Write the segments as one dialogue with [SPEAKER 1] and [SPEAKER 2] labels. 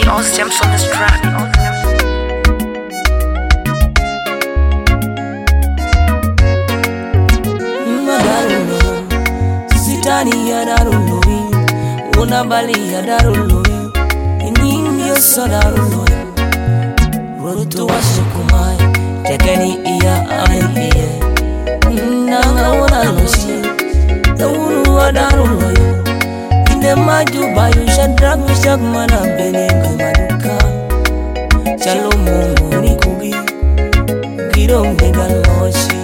[SPEAKER 1] DJ Oz on this track.
[SPEAKER 2] Sitani ya daruloi, unabali ya daruloi, iningi so daruloi. Ruto wa shukumai, tekeni iya aiye. Nanga wana loshi, the unu wa daruloi. Inde maju bayu shadrak mishak mana benenga maduka. Chalo mungu ni kugi, giro mbega loshi.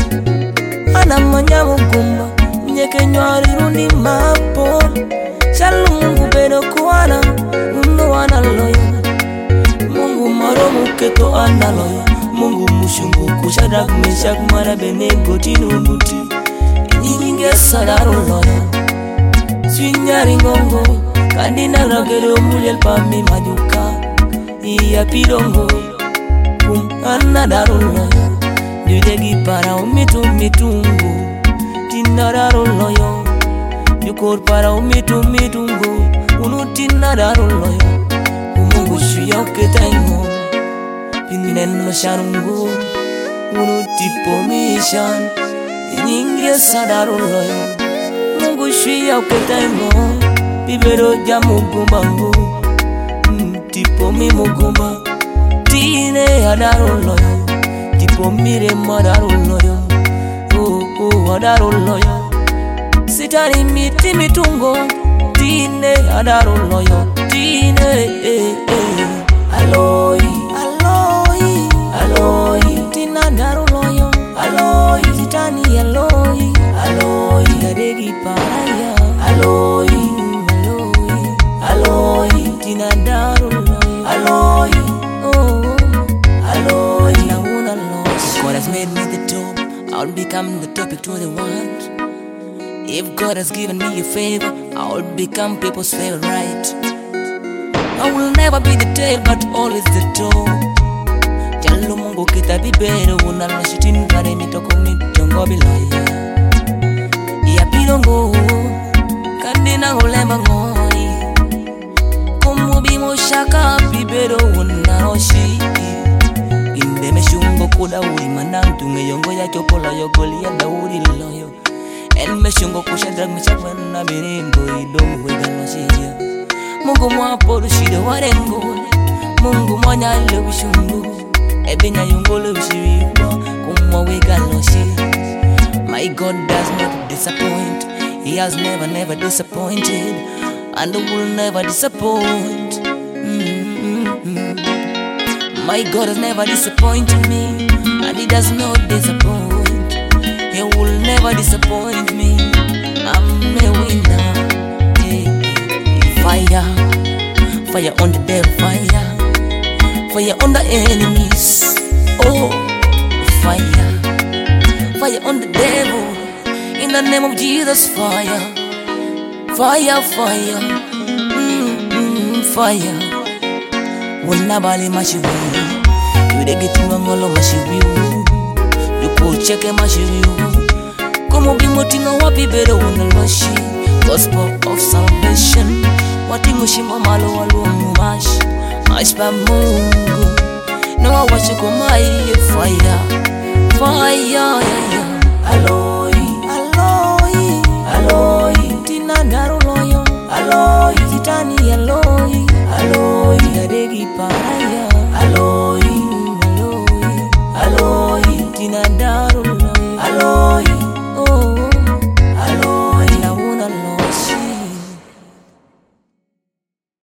[SPEAKER 2] Ana manyamu kumba, nyeke nyari rundi mapo. Chalo mungu bedo kuana, uno wana loyo. Mungu maro muketo ana loyo. Mungu mushungu kushadrak mishak mana benengo tinu muti. Ininge sadaru loyo. Swinyari ngongo, kandina ragero muliel pami maduka. Iya pilongo, anna daruloyo. Dudegi para mitungu, tinna daruloyo. Dukor para mitungu, unu tinna daruloyo. Mungu shuya ketengo, pinen masharungu, unu tipo mishan, ininge sadaruloyo. Mungu shuya ketengo, bibero jamu gumbangu. Tipo mi mugumba, tine adaruloyo. Tipo mire madaruloyo, adaruloyo. Sitani miti mitungo, tine adaruloyo, tine aloi, aloi, aloi. Tina daruloyo, aloi. Sitani aloi, aloi. Gadegi paraya, aloi, aloi, aloi. Tina daruloyo, aloi, oh, aloi. God has made me the top, I'll become the topic to the world. If God has given me a favor, I'll become people's favorite. I will never be the tail, but always the top. Chalo mungu kita bibero, unaloshitin kare mitoko mitongo bilaya. Iya pilongo, kandina ulemba ngoni. Kumubi moshaka bibero unaloshi. Inde meshungo kuda uri manantu ngeyongo ya chopola yogoli ya dauri loyo. En meshungo kushadrak mishakwana biringo idongo idaloshia. Mungu mwaporu shide warengo, Mungu mwanyale wishungu. Ebenya yungole wishiriwa kumwa wigaloshi. My God does not disappoint, He has never disappointed, and will never disappoint. My God has never disappointed me, and He does not disappoint. He will never disappoint me. I'm a winner. Fire, fire on the devil, fire on the enemies. Oh, fire, fire on the devil. In the name of Jesus, fire, fire, fire, fire. Wanabali mashibiu, yude gitima ngolo mashibiu, yuko cheke mashibiu. Komo bimutinga wapi bero unaloshi. Gospel of salvation, watingo shimo malo walumu mash pa Mungu. Na wawashiko mai fire, fire.